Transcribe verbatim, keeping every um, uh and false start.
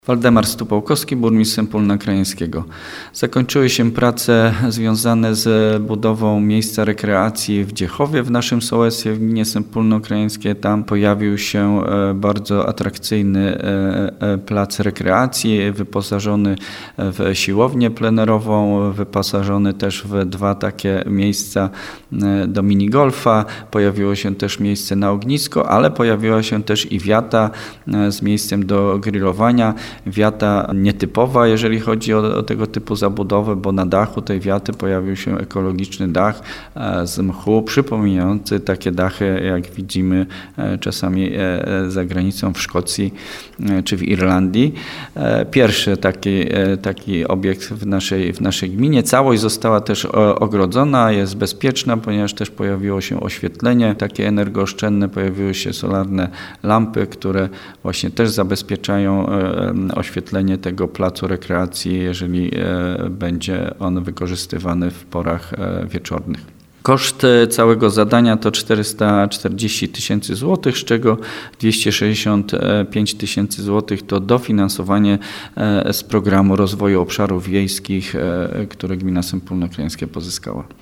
Waldemar Stupałkowski, burmistrz Sępólna Krajeńskiego. Zakończyły się prace związane z budową miejsca rekreacji w Dziechowie w naszym sołectwie, w gminie Sępólno-Krajeńskie. Tam pojawił się bardzo atrakcyjny plac rekreacji, wyposażony w siłownię plenerową, wyposażony też w dwa takie miejsca do minigolfa. Pojawiło się też miejsce na ognisko, ale pojawiła się też i wiata z miejscem do grillowania. Wiata nietypowa, jeżeli chodzi o, o tego typu zabudowę, bo na dachu tej wiaty pojawił się ekologiczny dach z mchu, przypominający takie dachy, jak widzimy czasami za granicą w Szkocji czy w Irlandii. Pierwszy taki, taki obiekt w naszej, w naszej gminie. Całość została też ogrodzona, jest bezpieczna, ponieważ też pojawiło się oświetlenie takie energooszczędne, pojawiły się solarne lampy, które właśnie też zabezpieczają oświetlenie tego placu rekreacji, jeżeli będzie on wykorzystywany w porach wieczornych. Koszt całego zadania to czterysta czterdzieści tysięcy złotych, z czego dwieście sześćdziesiąt pięć tysięcy złotych to dofinansowanie z programu rozwoju obszarów wiejskich, które gmina Sępólno Krajeńskie pozyskała.